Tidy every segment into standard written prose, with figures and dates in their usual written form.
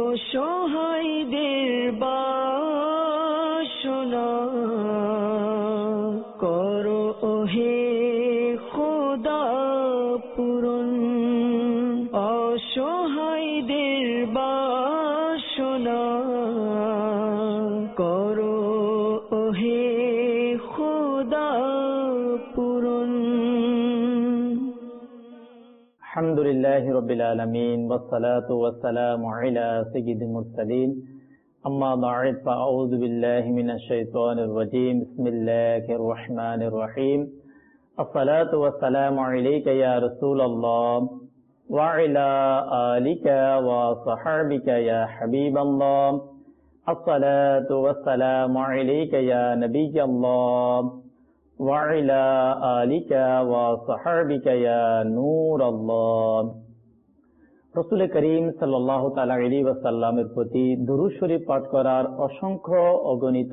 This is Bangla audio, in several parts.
অসহায়দের বাসনা করো ওহে খোদা পূরণ। অসহায়দের বাসনা করো ওহে খোদা পূরণ। আলহামদুলিল্লাহি রাব্বিল আলামিন ওয়াসসালাতু ওয়াসসালামু আলা সাইয়্যিদিল মুরসালিন আম্মা বা'দ ফাআউযু বিল্লাহি মিনাশ শাইতানির রাজীম বিসমিল্লাহির রহমানির রহিম আসসালাতু ওয়াসসালামু আলাইকা ইয়া রাসূলুল্লাহ ওয়া আলা আলিকা ওয়া সাহবিকা ইয়া হাবিবাল্লাহ আসসালাতু ওয়াসসালামু আলাইকা ইয়া নাবিয়াল্লাহ وعلى آلك وصحبك يا نور الله। রাসূল করিম সাল্লাল্লাহু তাআলা আলাইহি ওয়াসাল্লামের প্রতি দুরূদ শরীফ পাঠ করার অসংখ্য অগণিত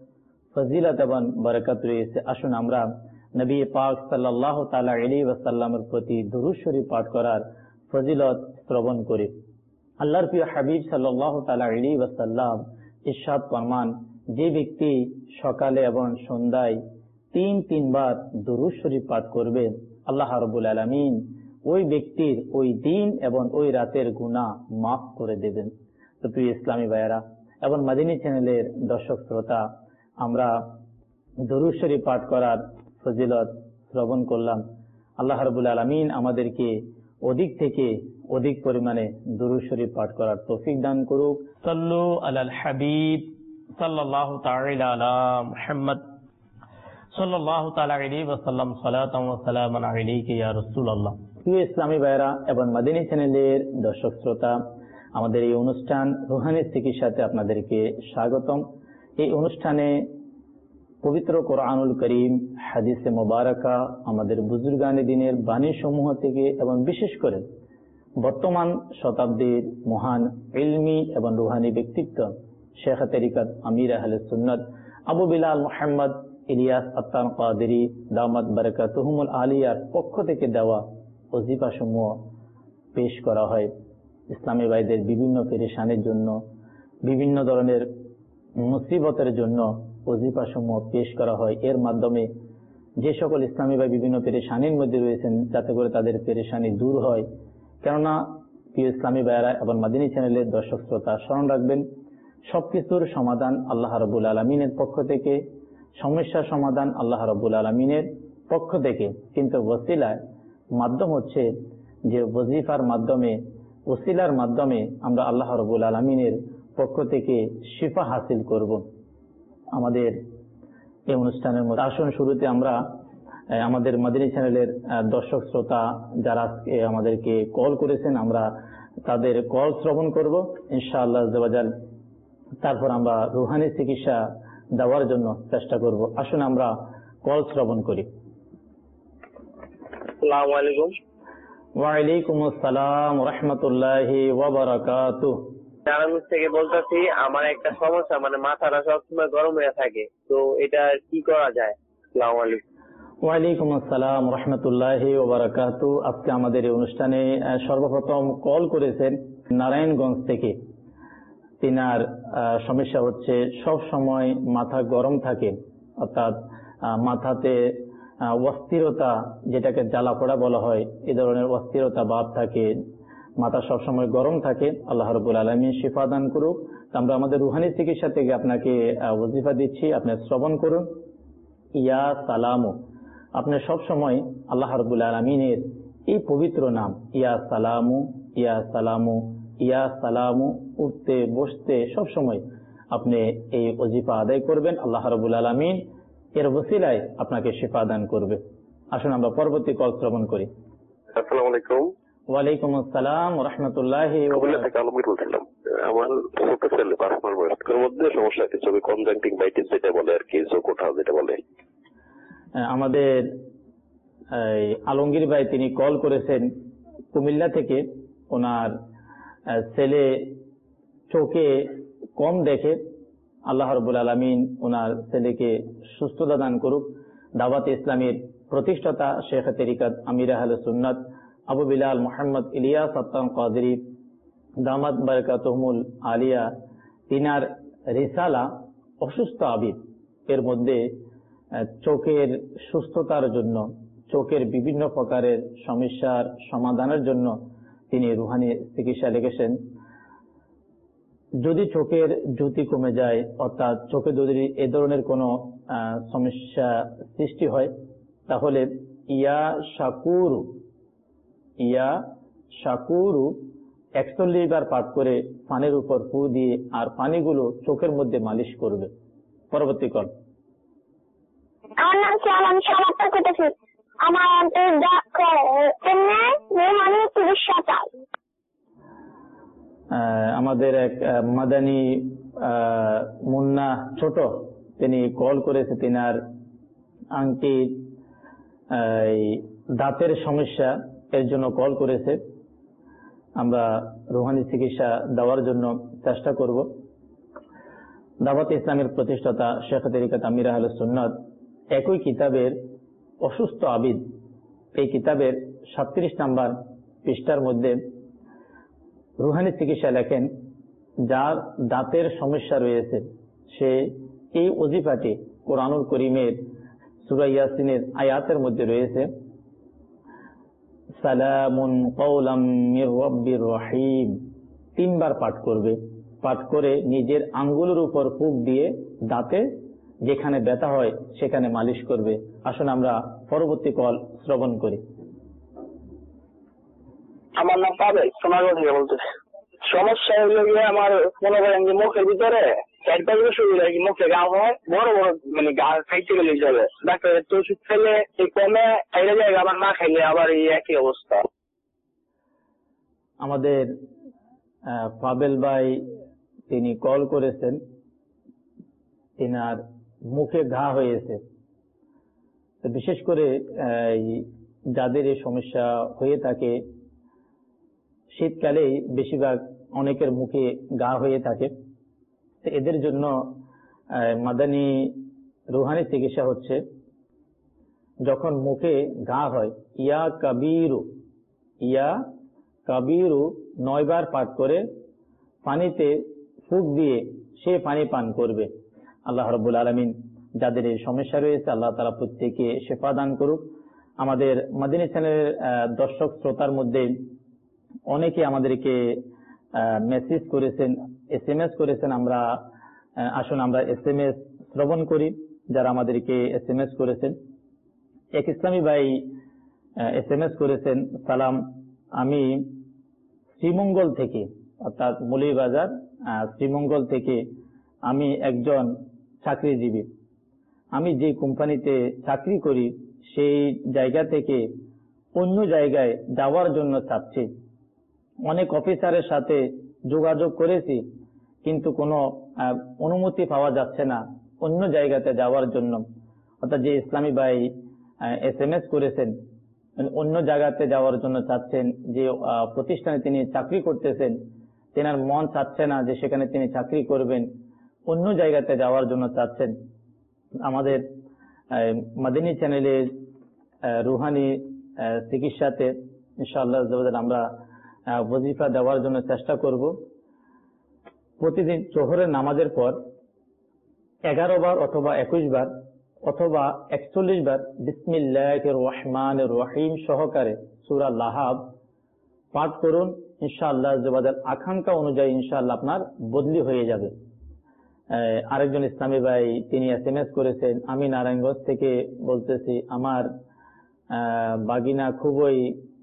ফজিলত এবং বরকত রয়েছে। আসুন আমরা নবী পাক সাল্লাল্লাহু তাআলা আলাইহি ওয়াসাল্লামের প্রতি দুরূদ শরীফ পাঠ করার ফজিলত শ্রবণ করি। আল্লাহর প্রিয় হাবিব সাল্লাল্লাহু তাআলা আলাইহি ওয়াসাল্লাম ইরশাদ ফরমান, যে ব্যক্তি সকালে এবং সন্ধ্যায় তিন বার দুরূদ শরীফ পাঠ করবে, আল্লাহ রাব্বুল আলামিন ওই ব্যক্তির ওই দিন এবং ওই রাতের গুনাহ মাফ করে দেবেন। তো প্রিয় ইসলামী ভাইয়েরা এবং মাদিনী চ্যানেলের দর্শক শ্রোতা, আমরা দুরূদ শরীফ পাঠ করার ফজিলত শ্রবণ করলাম। আল্লাহ রাব্বুল আলামিন আমাদেরকে অধিক থেকে অধিক পরিমাণে দুরূদ শরীফ পাঠ করার তৌফিক দান করুক। সাল্লু আলাল হাবিব সাল্লাল্লাহু তাআলা আলা মুহাম্মদ সাল্লাল্লাহু তাআলা আলাইহি ওয়াসাল্লাম সালাতাম ওয়া সালামান আলাইকা ইয়া রাসূলুল্লাহ। প্রিয় ইসলামী ভাইরা এবং মাদিনী চ্যানেলের দর্শক শ্রোতা, আমাদের এই অনুষ্ঠান রুহানি চিকিৎসাতে আপনাদেরকে স্বাগতম। এই অনুষ্ঠানে পবিত্র কোরআনুল করিম, হাদিসে মুবারাকা, আমাদের বুজুর্গানে দিনের বাণী সমূহ থেকে এবং বিশেষ করে বর্তমান শতাব্দীর মহান ইলমি এবং রুহানি ব্যক্তিত্ব শেখ তরিকত আমির আহলে সুন্নাত আবু বিলাল মুহাম্মদ ইলিয়াস আত্তান কাদেরী দামাত বারাকাতুহুমুল আলিয়ার পক্ষ থেকে দেওয়া ওজিফা সমূহ পেশ করা হয়। ইসলামী ভাইদের বিভিন্ন পেরেশানির জন্য, বিভিন্ন ধরনের মুসিবতের জন্য ওজিফা সমূহ পেশ করা হয়। এর মাধ্যমে যে সকল ইসলামী ভাই বিভিন্ন পেরেশানির মধ্যে রয়েছেন, যাতে করে তাদের পেরেশানি দূর হয়। কেননা প্রিয় ইসলামী ভাইয়েরা এবং মাদিনী চ্যানেলের দর্শক শ্রোতা, স্মরণ রাখবেন, সবকিছুর সমাধান আল্লাহ রাব্বুল আলামিনের পক্ষ থেকে, সমস্যার সমাধান আল্লাহ রাব্বুল আলামিনের পক্ষ থেকে। কিন্তু ওসিলার মাধ্যম হচ্ছে যে ওজিফার মাধ্যমে, ওসিলার মাধ্যমে আমরা আল্লাহ রাব্বুল আলামিনের পক্ষ থেকে শিফা হাসিল করব। আমাদের এই অনুষ্ঠানের মধ্যে আসুন শুরুতে আমরা আমাদের মাদিনী চ্যানেলের দর্শক শ্রোতা যারা আমাদেরকে কল করেছেন, আমরা তাদের কল শ্রবণ করব ইনশাআল্লাহ আজ্জা ওয়া জাল। তারপর আমরা রুহানি চিকিৎসা দেওয়ার জন্য চেষ্টা করব। আসুন আমরা কল শ্রবণ করি। আসসালামু আলাইকুম। ওয়া আলাইকুম আসসালাম ওয়া রাহমাতুল্লাহি ওয়া বারাকাতুহু। নারায়ণগঞ্জ থেকে বলতেছি, আমার একটা সমস্যা, মানে মাথাটা সবসময় গরম হয়ে থাকে, তো এটা কি করা যায়? আসসালামু আলাইকুম। ওয়া আলাইকুম আসসালাম ওয়া রাহমাতুল্লাহি ওয়া বারাকাতুহু। আজকে আমাদের এই অনুষ্ঠানে সর্বপ্রথম কল করেছেন নারায়ণগঞ্জ থেকে। তিনার সমস্যা হচ্ছে সব সময় মাথা গরম থাকে, অর্থাৎ মাথাতে অস্থিরতা, যেটাকে জ্বালাপোড়া বলা হয়, এই ধরনের অস্থিরতা ভাব থাকে, মাথা সবসময় গরম থাকে। আল্লাহ রাব্বুল আলামিন শিফা দান করুক। আমরা আমাদের রুহানি চিকিৎসা থেকে আপনাকে ওজিফা দিচ্ছি, আপনি শ্রবণ করুন। ইয়া সালামু, আপনি সবসময় আল্লাহ রাব্বুল আলামিনের এই পবিত্র নাম ইয়া সালামু, ইয়া সালামু, ইয়া সালামু, উঠতে বসতে সবসময় আপনি এই ওজিফা আদায় করবেন। আল্লাহ রাব্বুল আলামিন এর ওসিলায় আপনাকে শিফা দান করবে। আসুন আমরা পরবর্তী কল শ্রবণ করি। আসসালামু আলাইকুম। ওয়া আলাইকুম আসসালাম ওয়া রাহমাতুল্লাহি ওয়া বারাকাতুহু। আলমগীর বলছিলাম, আমার ছোট ছেলে 5 মাস বয়স, এর মধ্যে সমস্যা কিছু কনজাংটিভাইটিস যেটা বলে আর কি, জোকোটা যেটা বলে। আমাদের আলমগীর ভাই তিনি কল করেছেন কুমিল্লা থেকে। ওনার ছেলে চোখে কম দেখে, আল্লাহ রাব্বুল আলামিন ওনার ছেলেকে সুস্থতা দান করুক। দাওয়াতে ইসলামের প্রতিষ্ঠাতা শেখ তরিকত আমির আহলে সুন্নাত আবু বিলাল মুহাম্মদ ইলিয়াস আত্তান কাদেরী দামাত বারাকাতুহুমুল আলিয়া তিনার রিসালা অসুস্থ আবিদ এর মধ্যে চোখের সুস্থতার জন্য, চোখের বিভিন্ন প্রকারের সমস্যার সমাধানের জন্য তিনি রুহানি চিকিৎসা লিখেছেন। যদি চোখের জ্যোতি কমে যায়, অর্থাৎ চোখে যদি এ ধরনের কোনো সমস্যা সৃষ্টি হয়, তাহলে ইয়া শাকুরু 41 বার পাঠ করে পানির উপর ফু দিয়ে আর পানিগুলো চোখের মধ্যে মালিশ করবে। পরবর্তী কল। আমার নাম সালাম সালাম করতেছি। আমার রুহানি চিকিৎসা চাই। আমাদের এক মাদানী মুন্না ছোট, তিনি কল করেছে, তিনার আংটি দাঁতের সমস্যা এর জন্য কল করেছে। আমরা রুহানি চিকিৎসা দেওয়ার জন্য চেষ্টা করব। দাওয়াত ইসলামের প্রতিষ্ঠাতা শেখ তরিকত আমির আহলে সুন্নাত একই কিতাবের অসুস্থ আবিদ, এই কিতাবের 37 নম্বর পৃষ্ঠার মধ্যে রুহানি চিকিৎসা লেখেন, যার দাঁতের সমস্যা রয়েছে সে এই ওজিফাটি কোরআনুল করিমের সূরা ইয়াসিনের আয়াতের মধ্যে রয়েছে, সালামুন কওলাম মির রাব্বির রহিম, 3 বার পাঠ করবে। পাঠ করে নিজের আঙ্গুলের উপর ফুঁক দিয়ে দাঁতে যেখানে ব্যথা হয় সেখানে মালিশ করবে। আসুন আমরা পরবর্তী কল শ্রবণ করি। আমার নাম পাবেল, সোনারগাঁও থেকে বলতেছি। সমস্যা হলো গিয়ে আমার মনে করেন যে মুখের ভিতরে মুখে ঘা হয়, বড় বড় মানে ঘা খাইতে গেলে যাবে। ডাক্তারের তো ওষুধ খেলে এই কমে খাইলে যায়, আবার না খাইলে আবার এই একই অবস্থা। আমাদের পাবেল ভাই তিনি কল করেছেন, তিনার মুখে ঘা হয়েছে। বিশেষ করে যাদের এই সমস্যা হয়ে থাকে, শীতকালেই বেশিরভাগ অনেকের মুখে ঘা হয়ে থাকে, এদের জন্য মাদানী রুহানি চিকিৎসা হচ্ছে, যখন মুখে ঘা হয় ইয়া কাবিরু 9 বার পাঠ করে পানিতে ফুঁক দিয়ে সে পানি পান করবে। আল্লাহ রাব্বুল আলামিন যাদের এই সমস্যা রয়েছে আল্লাহ তাআলা প্রত্যেককে শিফা দান করুক। আমাদের মাদিনী চ্যানেলের দর্শক শ্রোতার মধ্যে অনেকে আমাদেরকে মেসেজ করেছেন, SMS করেছেন। আসুন আমরা SMS শ্রবণ করি যারা আমাদেরকে SMS করেছেন। এক ইসলামী ভাই SMS করেছেন, সালাম, আমি শ্রীমঙ্গল থেকে, অর্থাৎ মৌলভীবাজার শ্রীমঙ্গল থেকে আমি একজন চাকরিজীবী। আমি যে কোম্পানিতে চাকরি করি সেই জায়গা থেকে অন্য জায়গায় যাওয়ার জন্য চাচ্ছি। অনেক অফিসারের সাথে যোগাযোগ করেছি কিন্তু কোনো অনুমতি পাওয়া যাচ্ছে না অন্য জায়গাতে যাওয়ার জন্য। অর্থাৎ যে ইসলামী ভাই SMS করেছেন অন্য জায়গাতে যাওয়ার জন্য চাচ্ছেন, যে প্রতিষ্ঠানে তিনি চাকরি করতেছেন তেনার মন চাচ্ছে না যে সেখানে তিনি চাকরি করবেন, অন্য জায়গাতে যাওয়ার জন্য চাচ্ছেন। আমাদের মাদিনী চ্যানেলের রুহানি চিকিৎসাতে ইনশাআল্লাহ আমরা ওয়াজিফা দেওয়ার জন্য চেষ্টা করব। প্রতিদিন জোহরের নামাজের পর 11 বার অথবা 21 বার অথবা 41 বার বিসমিল্লাহির রহমানির রহিম সহকারে সূরা লাহাব পাঠ করুন। ইনশাআল্লাহ আকাঙ্ক্ষা অনুযায়ী ইনশাআল্লাহ আপনার বদলি হয়ে যাবে। আরেকজন ইসলামী ভাই তিনি SMS করেছেন, আমি নারায়ণগঞ্জ থেকে বলতেছি, আমার বাগিনা খুবই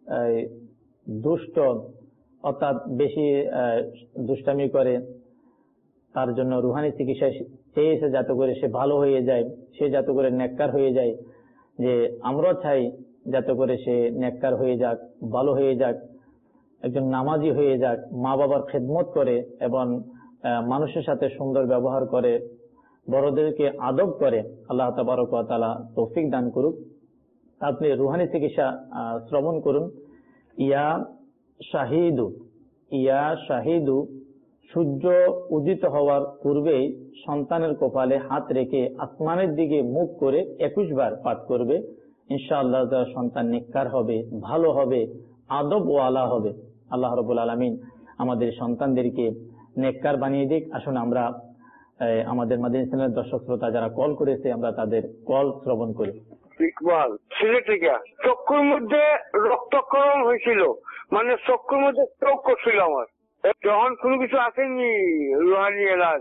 দুষ্ট, অর্থাৎ বেশি দুষ্টামি করে, তার জন্য রুহানি চিকিৎসা চেয়েছে যাতে করে সে ভালো হয়ে যায়, সে যাতে করে নেককার হয়ে যায়। যে আমরাও চাই যাতে করে সে নেককার হয়ে যাক, ভালো হয়ে যাক, একজন নামাজি হয়ে যাক, মা বাবার খেদমত করে এবং মানুষের সাথে সুন্দর ব্যবহার করে, বড়দেরকে আদব করে। আল্লাহ তাবারক ওয়া তাআলা তৌফিক দান করুক। আপনি রুহানি চিকিৎসা শ্রবণ করুন। ইয়া শাহিদু, সূর্য উদিত হওয়ার পূর্বেই সন্তানের কপালে হাত রেখে আসমানের দিকে মুখ করে 21 বার পাঠ করবে। ইনশাআল্লাহ সন্তান নেককার হবে, ভালো হবে, আদব ওয়ালা হবে। আল্লাহ রাব্বুল আলামিন আমাদের সন্তানদেরকে নেককার বানিয়ে দিক। আসুন আমরা আমাদের মাদিনী চ্যানেলের দর্শক শ্রোতা যারা কল করেছে আমরা তাদের কল শ্রবণ করি। ইকবাল সিলেট থেকে চক্ষুর মধ্যে রক্তক্ষরণ হয়েছিল, মানে চক্ষুর মধ্যে স্ট্রোক করছিল আমার, যখন কোনো কিছু আসেনি রুহানি এলাজ।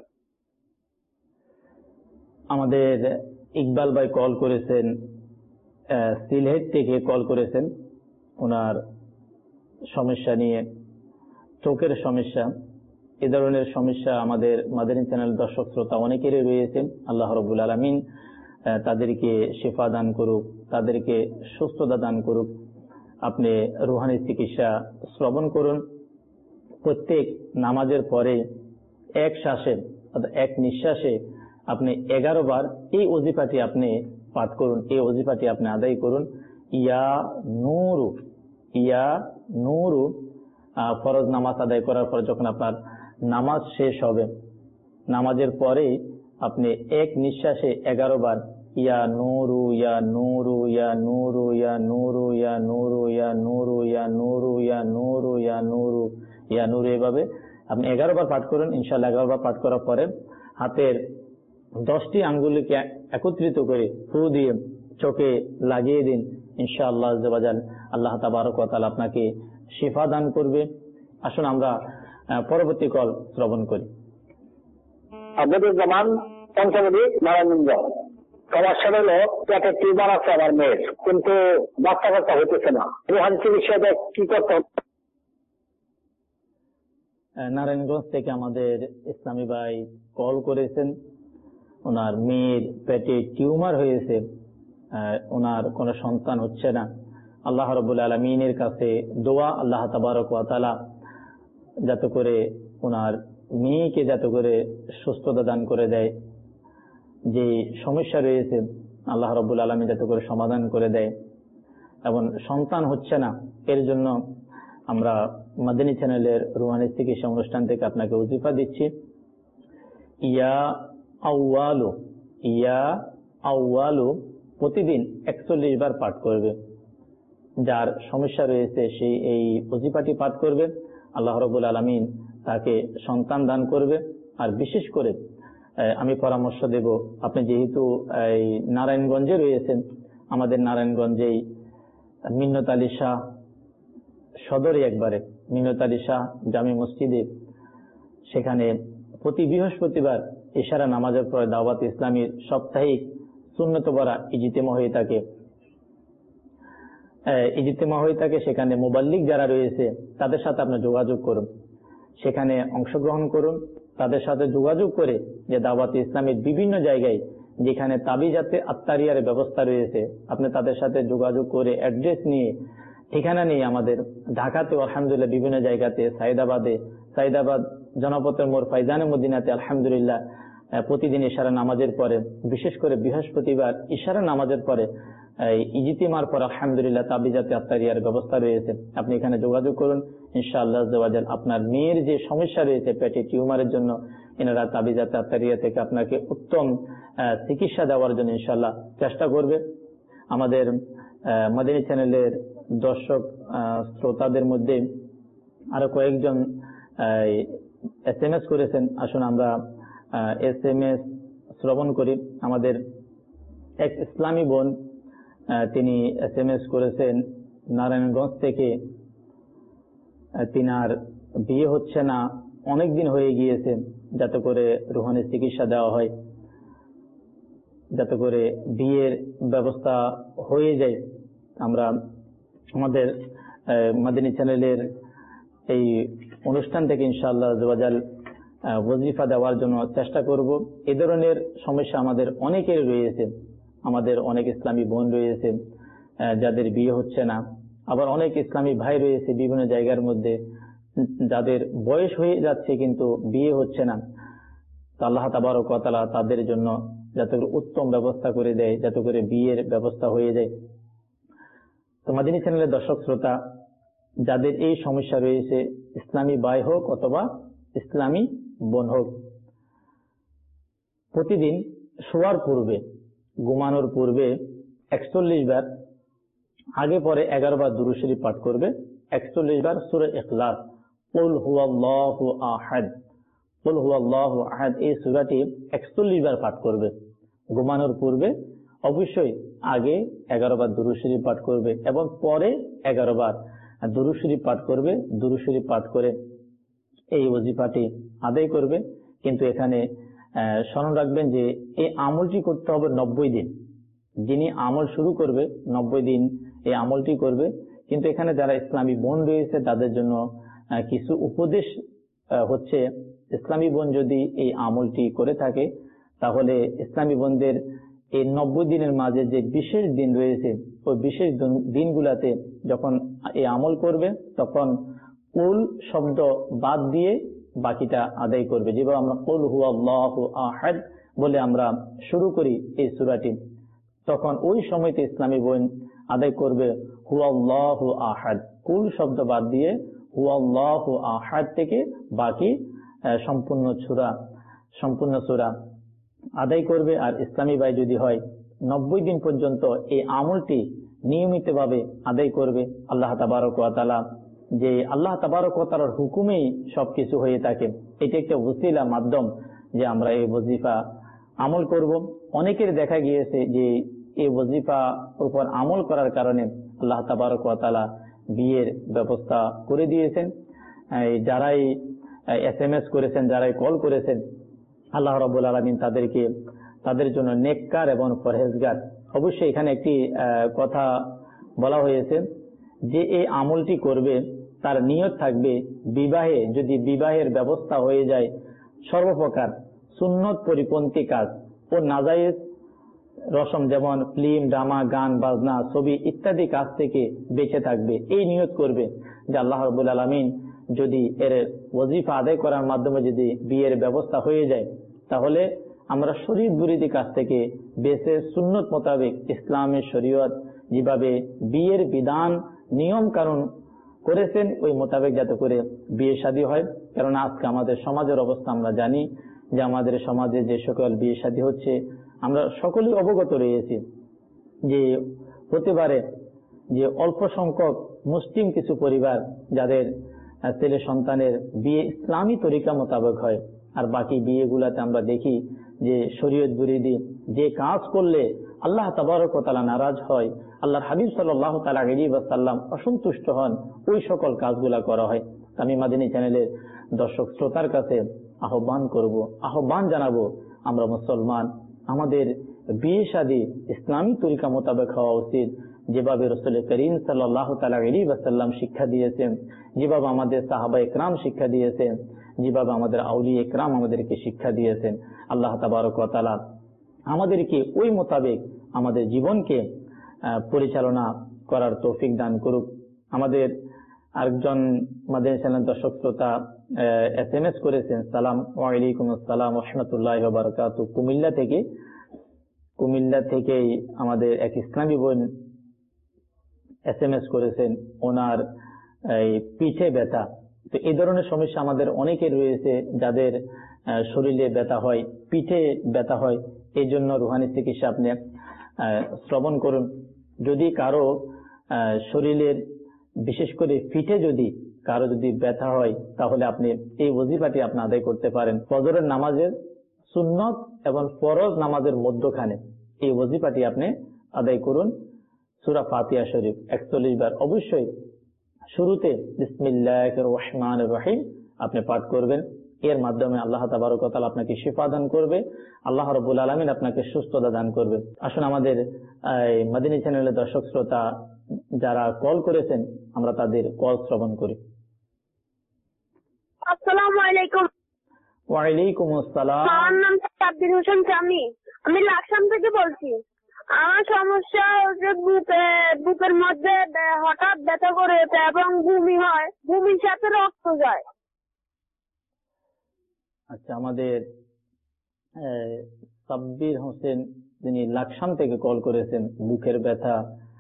আমাদের ইকবাল ভাই কল করেছেন, সিলেট থেকে কল করেছেন ওনার সমস্যা নিয়ে, চোখের সমস্যা। এ ধরনের সমস্যা আমাদের মাদানী চ্যানেল দর্শক শ্রোতা অনেকেরই রয়েছেন। আল্লাহ রাব্বুল আলামিন তাদেরকে শিফা দান করুক, তাদেরকে সুস্থতা দান করুক। আপনি রুহানি চিকিৎসা শ্রবণ করুন। প্রত্যেক নামাজের পরে এক শ্বাসে এক নিঃশ্বাসে আপনি 11 বার এই ওজিফাটি আপনি পাঠ করুন, এই ওজিফাটি আপনি আদায় করুন। ইয়া নূরু, ইয়া নূরু। ফরজ নামাজ আদায় করার পর যখন আপনার নামাজ শেষ হবে, নামাজের পরে আপনি এক নিঃশ্বাসে 11 বার ইয়া নূরু, ইয়া নূরু, ইয়া নূরু, ইয়া নূরু, ইয়া নূরু, ইয়া নূরু, ইয়া নূরু, ইয়া নূরু, ইয়া নূরু, ইয়া নূরু, এভাবে আপনি 11 বার পাঠ করুন। ইনশাআল্লাহ 11 বার পাঠ করার পরে হাতের 10টি আঙ্গুলকে একত্রিত করে ফু দিয়ে চোখে লাগিয়ে দিন। ইনশাআল্লাহ আযওয়াজাল আল্লাহ তাবারক ওয়া তাআলা আপনাকে শিফা দান করবে। আসুন আমরা পরবর্তী কল শ্রবণ করি। আব্দুল জামান পঞ্চমী নারায়ণগঞ্জ। সমস্যা হলো পেটের টিউমার আছে আমার মেয়ের, কিন্তু বাচ্চা কাচ্চা হইতেছে না। রুহানি চিকিৎসাটা কি করতে হবে? নারায়ণগঞ্জ থেকে আমাদের ইসলামী ভাই কল করেছেন, ওনার মেয়ের পেটে টিউমার হয়েছে, ওনার কোনো সন্তান হচ্ছে না। আল্লাহ রাব্বুল আলামিনের কাছে দোয়া, আল্লাহ তাবারক ওয়া তাআলা যাতে করে ওনার মেয়েকে যাতে করে সুস্থতা দান করে দেয়, যে সমস্যা রয়েছে আল্লাহ রাব্বুল আলামিন যাতে করে সমাধান করে দেয়, এবং সন্তান হচ্ছে না এর জন্য আমরা মাদানী চ্যানেলের রুহানি চিকিৎসা অনুষ্ঠান থেকে আপনাকে ওজিফা দিচ্ছি। ইয়া আউয়ালু, ইয়া আউয়ালু প্রতিদিন 41 বার পাঠ করবে। যার সমস্যা রয়েছে সেই এই ওজিফাটি পাঠ করবে, আল্লাহ রাব্বুল আলামিন তাকে সন্তান দান করবে। আর বিশেষ করে আমি পরামর্শ দেব, আপনি যেহেতু এই নারায়ণগঞ্জে রয়েছেন, আমাদের নারায়ণগঞ্জেই মিন্নত আলী শাহ সদরে একবারে মিন্নত আলী শাহ জামি মসজিদে, সেখানে প্রতি বৃহস্পতিবার ইশারা নামাজের পরে দাওয়াত ইসলামীর সাপ্তাহিক সুন্নত পড়া ইজতিমা হয়ে থাকে। সেখানে মুবাল্লিগ যারা রয়েছে তাদের সাথে আপনি যোগাযোগ করুন, সেখানে অংশগ্রহণ করুন। তাদের সাথে যোগাযোগ করে যে দাওয়াত ইসলামের বিভিন্ন জায়গায় যেখানে তাবিজাতে আত্তারিয়ার ব্যবস্থা রয়েছে, আপনি তাদের সাথে যোগাযোগ করে অ্যাড্রেস নিয়ে ঠিকানা নিয়ে আমাদের ঢাকাতে আলহামদুলিল্লাহ বিভিন্ন জায়গাতে, সাইদাবাদ জনপথের মোড় ফাইজানে মদিনাতে আলহামদুলিল্লাহ প্রতিদিন ইশারা নামাজের পরে, বিশেষ করে বৃহস্পতিবার ইশারা নামাজের পরে ইজতিমার পর আলহামদুলিল্লাহ তাবিজাতে আত্তারিয়ার ব্যবস্থা রয়েছে। আপনি এখানে যোগাযোগ করুন। ইনশাআল্লাহ আযওয়াজাল আপনার মেয়ের যে সমস্যা রয়েছে পেটে টিউমারের জন্য, এনারা তাবিজাতে আত্তারিয়া থেকে আপনাকে উত্তম চিকিৎসা দেওয়ার জন্য ইনশাআল্লাহ চেষ্টা করবে। আমাদের মাদানী চ্যানেলের দর্শক শ্রোতাদের মধ্যে আরো কয়েকজন SMS করেছেন। আসুন আমরা SMS শ্রবণ করি। আমাদের এক ইসলামী বোন তিনি SMS করেছেন নারায়ণগঞ্জ থেকে, তিনার বিয়ে হচ্ছে না, অনেকদিন হয়ে গিয়েছে, যাতে করে রুহানি চিকিৎসা দেওয়া হয়, যাতে করে বিয়ের ব্যবস্থা হয়ে যায়। আমরা আমাদের মাদানী চ্যানেলের এই অনুষ্ঠান থেকে ইনশাআল্লাহ আযওয়াজাল ওয়াজিফা দেওয়ার জন্য চেষ্টা করব। এই ধরনের সমস্যা আমাদের অনেকের রয়েছে, আমাদের অনেক ইসলামী বোন রয়েছে যাদের বিয়ে হচ্ছে না, আবার অনেক ইসলামী ভাই রয়েছে বিভিন্ন জায়গার মধ্যে যাদের বয়স হয়ে যাচ্ছে কিন্তু বিয়ে হচ্ছে না। আল্লাহ তাবারক ওয়া তাআলা তাদের জন্য যাতে করে উত্তম ব্যবস্থা করে দেয়, যাতে করে বিয়ের ব্যবস্থা হয়ে যায়। তো মাদানী চ্যানেলের দর্শক শ্রোতা যাদের এই সমস্যা রয়েছে, ইসলামী ভাই হোক অথবা ইসলামী বোন হোক, প্রতিদিন শোয়ার পূর্বে, ঘুমানোর পূর্বে 41 বার, আগে পরে 11 বার দুরূদ শরীফ পাঠ করবে, 41 বার সূরা ইখলাস কুল হুয়াল্লাহু আহাদ। কুল হুয়াল্লাহু আহাদ এই সূরাটি 41 বার পাঠ করবে। ঘুমানোর পূর্বে অবশ্যই আগে 11 বার দুরূদ শরীফ পাঠ করবে এবং পরে 11 বার দুরূদ শরীফ পাঠ করবে। দুরূদ শরীফ পাঠ করে এই ওজিফাটি আদায় করবে। কিন্তু এখানে স্মরণ রাখবেন যে এই আমলটি করতে হবে 90 দিন। যিনি আমল শুরু করবে 90 দিন এই আমলটি করবে। কিন্তু এখানে যারা ইসলামী বোন রয়েছে তাদের জন্য কিছু উপদেশ হচ্ছে, ইসলামী বোন যদি এই আমলটি করে থাকে তাহলে ইসলামী বোনদের এই 90 দিনের মাঝে যে বিশেষ দিন রয়েছে ওই বিশেষ দিনগুলাতে যখন এই আমল করবে তখন কুল শব্দ বাদ দিয়ে বাকিটা আদায় করবে। যেভাবে আমরা কুল হুয়াল্লাহু আহাদ বলে আমরা শুরু করি এই সূরাটি, তখন ওই সময়তে ইসলামী বোন আদায় করবে হুয়াল্লাহু আহাদ, কুল শব্দ বাদ দিয়ে হুয়াল্লাহু আহাদ থেকে বাকি সম্পূর্ণ সূরা আদায় করবে। আর ইসলামী ভাই যদি হয় 90 দিন পর্যন্ত এই আমলটি নিয়মিতভাবে আদায় করবে। আল্লাহ তাবারক ওয়া তাআলা যে আল্লাহ তাবারক ওয়া তাআলার হুকুমেই সবকিছু হয়ে থাকে, এটি একটা ওসিলা মাধ্যম যে আমরা এই ওজিফা আমল করব। অনেকের দেখা গিয়েছে যে এই ওজিফা উপর আমল করার কারণে আল্লাহ তাবারক ওয়া তাআলা বিয়ের ব্যবস্থা করে দিয়েছেন। যারাই SMS করেছেন, যারাই কল করেছেন, আল্লাহ রাব্বুল আলামিন তাদের জন্য নেককার এবং পরহেজগার। অবশ্যই এখানে একটি কথা বলা হয়েছে যে এই আমলটি করবে তার নিয়ত থাকবে বিবাহে, যদি বিবাহের ব্যবস্থা হয়ে যায় সর্বপ্রকার সুন্নত পরিপন্থী কাজ ও নাজায়েজ রসম যেমন ফিল্ম, ড্রামা, গান, বাজনা, ছবি ইত্যাদি কাজ থেকে বেঁচে থাকবে। এই নিয়ত করবে যে আল্লাহ রাব্বুল আলামিন যদি এর ওজিফা আদায় করার মাধ্যমে যদি বিয়ের ব্যবস্থা হয়ে যায় তাহলে আমরা শরীয়ত বিরোধী কাজ থেকে বেঁচে সুন্নত মোতাবেক ইসলামের শরীয়ত যেভাবে বিয়ের বিধান নিয়ম কানুন করেছেন ওই মোতাবেক যাতে করে বিয়ে শাদী হয়। কারণ আজকে আমাদের সমাজের অবস্থা আমরা জানি যে আমাদের সমাজে যে সকল বিয়ে শাদী হচ্ছে আমরা সকলেই অবগত রয়েছি যে হতে পারে যে অল্প সংখ্যক মুসলিম কিছু পরিবার যাদের ছেলে সন্তানের বিয়ে ইসলামী তরিকা মোতাবেক হয়, আর বাকি বিয়েগুলাতে আমরা দেখি যে শরীয়ত বিরোধী যে কাজ করলে আল্লাহ তাবারক ওয়া তাআলা নারাজ হয়, আল্লাহর হাবিব সাল্লাল্লাহু তাআলা আলাইহি ওয়াসাল্লাম অসন্তুষ্ট হন, ওই সকল কাজগুলা করা হয়। আমি মাদিনী চ্যানেলের দর্শক শ্রোতার কাছে আহ্বান জানাবো, আমরা মুসলমান, আমাদের বিয়ে শাদী ইসলামী তরিকা মোতাবেক হওয়া উচিত। যেভাবে রাসূল করিম সাল্লাল্লাহু তাআলা আলাইহি ওয়াসাল্লাম শিক্ষা দিয়েছেন, যেভাবে আমাদের সাহাবায়ে কেরাম শিক্ষা দিয়েছেন, যেভাবে আমাদের আউলিয়া কেরাম আমাদেরকে শিক্ষা দিয়েছেন, আল্লাহ তাবারক ওয়া তাআলা আমাদেরকে ওই মোতাবেক আমাদের জীবনকে পরিচালনা করার তৌফিক দান করুক। আমাদের আরেকজন মাদানী চ্যানেল দর্শক শ্রোতা SMS করেছেন, সালাম ওয়ালাইকুম আসসালাম ওয়া রাহমাতুল্লাহি ওয়া বারাকাতুহু। কুমিল্লা থেকেই আমাদের এক ইসলামী বোন SMS করেছেন, ওনার এই পিঠে ব্যথা। তো এই ধরনের সমস্যা আমাদের অনেকের রয়েছে, যাদের শরীরে ব্যথা হয়, পিঠে ব্যথা হয়। এই জন্য রুহানি চিকিৎসা আপনি শ্রবণ করুন। যদি কারো শরীরের বিশেষ করে পিঠে যদি কারো যদি ব্যথা হয় তাহলে আপনি এই ওজিফাটি আপনি আদায় করতে পারেন। ফজরের নামাজের সুন্নত এবং ফরজ নামাজের মধ্যখানে এই ওজিফাটি আপনি আদায় করুন। সূরা ফাতিহা শরীফ 41 বার অবশ্যই শুরুতে বিসমিল্লাহির রহমানির রহিম আপনি পাঠ করবেন। এর মাধ্যমে আল্লাহ তাবারক ওয়া তাআলা আপনাকে শিফা দান করবে, আল্লাহ রাব্বুল আলামিন আপনাকে সুস্থতা দান করবে। আসুন আমাদের মাদিনী চ্যানেলের দর্শক শ্রোতা যারা কল করেছেন আমরা তাদের কল শ্রবণ করি। আসসালামু আলাইকুম। ওয়ালাইকুম আসসালাম। আমার নাম সাব্বির হোসেন স্বামী, আমি লাকসাম থেকে বলছি। আমার সমস্যা হচ্ছে বুকের মধ্যে হঠাৎ ব্যথা করে এবং বমি হয়, বমির সাথে রক্ত যায়। আচ্ছা, আমাদের সাব্বির হোসেন যিনি লাকসাম থেকে কল করেছেন, বুকের ব্যথা,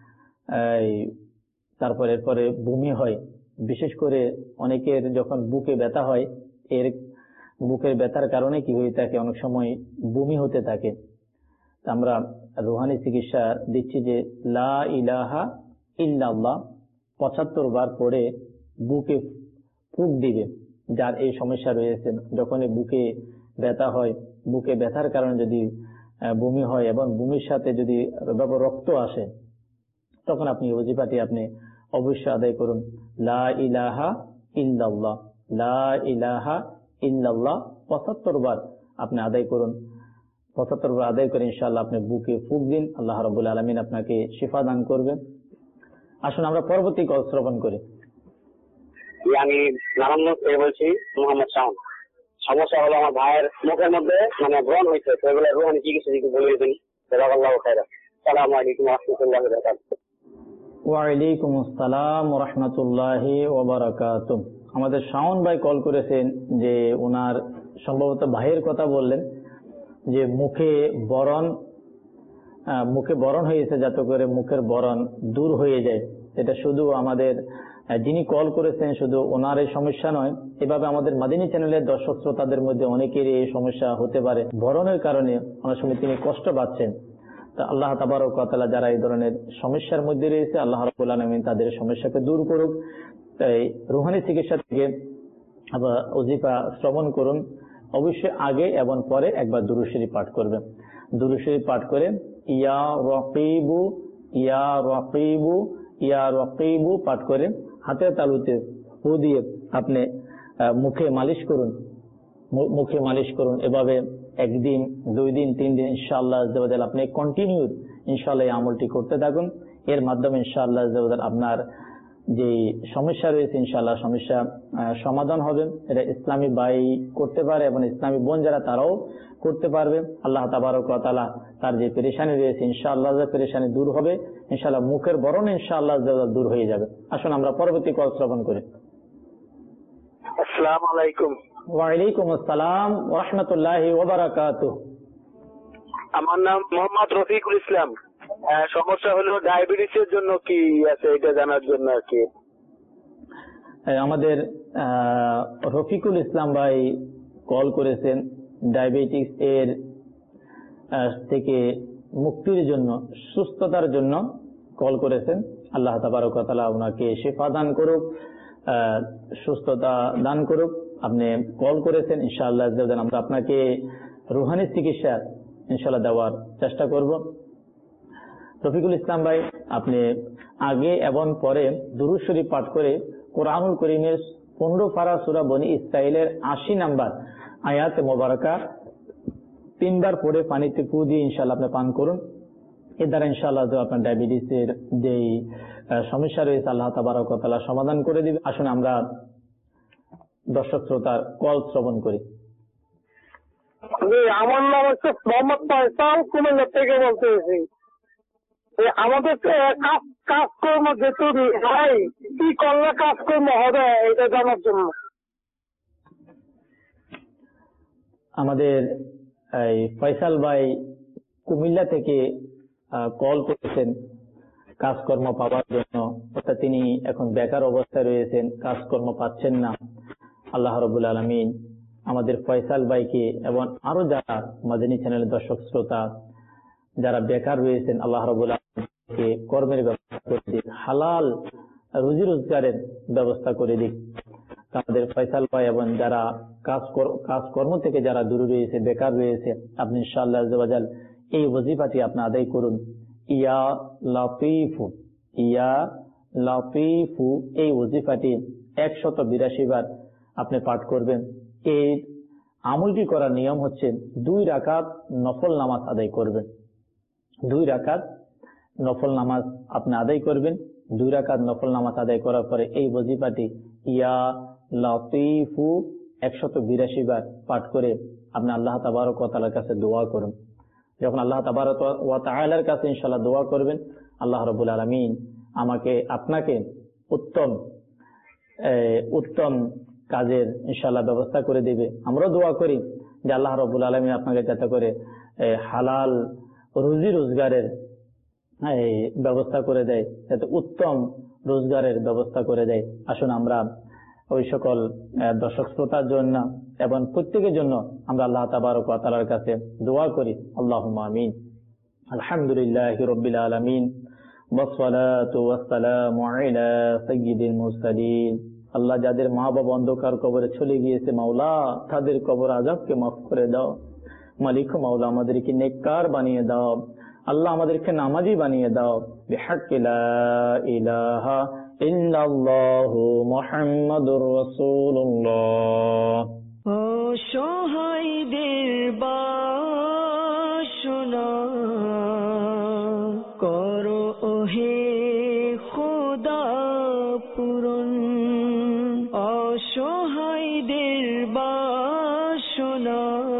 তারপরে এরপরে বমি হয়। বিশেষ করে অনেকের যখন বুকে ব্যথা হয়, এর বুকের ব্যথার কারণে কি হয়ে থাকে, অনেক সময় বমি হতে থাকে। আমরা রুহানি চিকিৎসা দিচ্ছি যে লা ইলাহা ইল্লাল্লাহ 75 বার পরে বুকে ফুঁক দিবে। যার এই সমস্যা রয়েছে, যখনই বুকে ব্যথা হয়, বুকে ব্যথার কারণে যদি বমি হয় এবং বমির সাথে যদি রক্ত আসে, তখন আপনি ওজিফাটি আপনি অবশ্যই আদায় করুন। লা ইলাহা ইল্লাল্লাহ, লা ইলাহা ইল্লাল্লাহ 75 বার আপনি আদায় করুন। 75 বার আদায় করে ইনশাআল্লাহ আপনি বুকে ফুঁক দিন, আল্লাহ রাব্বুল আলামিন আপনাকে শিফা দান করবেন। আসুন আমরা পরবর্তী কল শ্রবণ করি। আমি নারায়ণগঞ্জ থেকে বলছি, মোহাম্মদ শাওন। সমস্যা হলো আমার ভাইয়ের মুখের মধ্যে ব্রণ হয়েছে, তো এগুলো রুহানি চিকিৎসা দিকে বলে দিন। জাযাকাল্লাহু খাইরান। আসসালামু আলাইকুম ওয়া রাহমাতুল্লাহি ওয়া বারাকাতুহু। ওয়া আলাইকুম আসসালাম ওয়া রাহমাতুল্লাহি ওয়া বারাকাতুহু। আমাদের শাওন ভাই কল করেছেন যে ওনার সম্ভবত ভাইয়ের কথা বললেন যে মুখে বরণ হয়েছে, যাতে করে মুখের বরণ দূর হয়ে যায়। এটা শুধু আমাদের যিনি কল করেছেন শুধু ওনার এই সমস্যা নয়, এভাবে আমাদের মাদিনী চ্যানেলের দর্শক শ্রোতাদের মধ্যে অনেকেরই এই সমস্যা হতে পারে। বরণের কারণে অনেক সময় তিনি কষ্ট পাচ্ছেন। তা আল্লাহ তাবারক ওয়া তাআলা যারা এই ধরনের সমস্যার মধ্যে রয়েছে, আল্লাহ রাব্বুল আলামিন তাদের সমস্যাকে দূর করুক। তাই রুহানি চিকিৎসা থেকে আবার ওজিফা শ্রবণ করুন। অবশ্যই আগে এবং পরে একবার দুরূদ শরীফ পাঠ করবেন। দুরূদ শরীফ পাঠ করে ইয়া রাকিবু ইয়া রাকিবু ইয়া রাকিবু পাঠ করে হাতের তালুতে ফু দিয়ে আপনি মুখে মালিশ করুন। এভাবে একদিন, 2 দিন, 3 দিন ইনশাআল্লাহ আপনি কন্টিনিউ ইনশাআল্লাহ এই আমলটি করতে থাকুন। এর মাধ্যমে ইনশাআল্লাহ আপনার যে সমস্যা রয়েছে ইনশাআল্লাহ সমস্যা সমাধান হবে। এটা ইসলামী ভাই করতে পারে এবং ইসলামী বোন যারা তারাও করতে পারবে। আল্লাহ তাবারক ওয়া তাআলা তার যে পেরেশানি রয়েছে ইনশাআল্লাহ পেরেশানি দূর হবে। ইনশাআল্লাহ মুখের বরণ ইনশাআল্লাহ দূর হয়ে যাবে। আসুন আমরা পরবর্তী কল শ্রবণ করি। আসসালামু আলাইকুম। ওয়া আলাইকুম আসসালাম ওয়া রাহমাতুল্লাহি ওয়া বারাকাতুহু। আমার নাম মোহাম্মদ রফিকুল ইসলাম। সমস্যা হলো ডায়াবেটিসের জন্য কি আছে এটা জানার জন্য আর কি। আমাদের রফিকুল ইসলাম ভাই কল করেছেন ডায়াবেটিস এর থেকে মুক্তির জন্য, সুস্থতার জন্য কল করেছেন। আল্লাহ তাবারক ওয়া তাআলা ওনাকে শিফা দান করুক, সুস্থতা দান করুক। আপনি কল করেছেন, ইনশাআল্লাহ আমরা আপনাকে রুহানি চিকিৎসা ইনশাআল্লাহ দেওয়ার চেষ্টা করব। রফিকুল ইসলাম ভাই, আপনি আগে এবং পরে দুরূদ শরীফ পাঠ করে কোরআনুল কারীমের 15 পারা সূরা বনী ইসরাঈলের 80 নাম্বার আয়াত মোবারকা 3 বার পড়ে পানিতে ফু দিয়ে ইনশাআল্লাহ আপনি পান করুন। এর দ্বারা ইনশাআল্লাহ আপনার ডায়াবেটিসের যে সমস্যা রয়েছে আল্লাহ তাবারক ওয়া তাআলা সমাধান করে দিবে। আসুন আমরা দর্শক শ্রোতার কল শ্রবণ করি। আমার নাম হচ্ছে মোহাম্মদ ফয়সাল, কুমিল্লা থেকে বলতেছি। আমাদের কাজকর্ম যেহেতু নাই, কি করলে কাজকর্ম হবে এটা জানার জন্য। আমাদের এই ফয়সাল ভাই কুমিল্লা থেকে কল করেছেন কাজকর্ম পাওয়ার জন্য। অর্থাৎ তিনি এখন বেকার অবস্থায় রয়েছেন, কাজকর্ম পাচ্ছেন না। আল্লাহ রাব্বুল আলামিন আমাদের ফয়সাল ভাইকে এবং আরো যারা মাদানী চ্যানেলের দর্শক শ্রোতা যারা বেকার রয়েছেন, আল্লাহ রাব্বুল আলামিনকে কর্মের ব্যবস্থা করে দিক, হালাল রুজি রোজগারের ব্যবস্থা করে দিক। আমাদের ফয়সাল ভাই এবং যারা কাজকর্ম থেকে যারা দূরে রয়েছে, বেকার রয়েছে, আপনি ইনশাআল্লাহ আযওয়াজাল এই ওজিফাটি আপনি আদায় করুন। ইয়া লাতীফু ইয়া লাতীফু এই ওজিফাটি 182 বার আপনি পাঠ করবেন। এই আমলটি করার নিয়ম হচ্ছে 2 রাকাত নফল নামাজ আদায় করবেন। 2 রাকাত নফল নামাজ আপনি আদায় করবেন। 2 রাকাত নফল নামাজ আদায় করার পরে এই ওজিফাটি ইয়া লাতীফু 182 বার পাঠ করে আপনি আল্লাহ তাবারক ওয়া তাআলার কাছে দোয়া করুন। যখন আল্লাহ তাবারক ওয়া তাআলার কাছে ইনশাআল্লাহ দোয়া করবেন, আল্লাহ রাব্বুল আলামিন আপনাকে উত্তম কাজের ইনশাআল্লাহ ব্যবস্থা করে দিবে। আমরা দোয়া করি যে আল্লাহ রাব্বুল আলামিন আপনাকে যাতে করে হালাল রুজি রোজগারের ব্যবস্থা করে দেয়, যাতে উত্তম রোজগারের ব্যবস্থা করে দেয়। আসুন আমরা ওই সকল দর্শক শ্রোতার জন্য এবং প্রত্যেকের জন্য আমরা আল্লাহ তাবারক ওয়া তাআলার কাছে দোয়া করি। আল্লাহুম্মা আমিন। আলহামদুলিল্লাহি রাব্বিল আলামিন ওয়াসসালাতু ওয়াসসালামু আলা সাইয়্যিদিল মুরসালিন আল্লাহ যাদের মা বাবা অন্ধকার কবরে চলে গিয়েছে মাওলা তাদের কবর আযাবকে মাফ করে দাও। মালিক মাওলা আমাদেরকে নেককার বানিয়ে দাও, আল্লাহ আমাদেরকে নামাজি বানিয়ে দাও। বিহাক্কি লা ইলাহা ইল্লাল্লাহু মুহাম্মাদুর রাসূলুল্লাহ। অসহায়দের বাসনা করো ওহে খোদা পূরণ, অসহায়দের বাসনা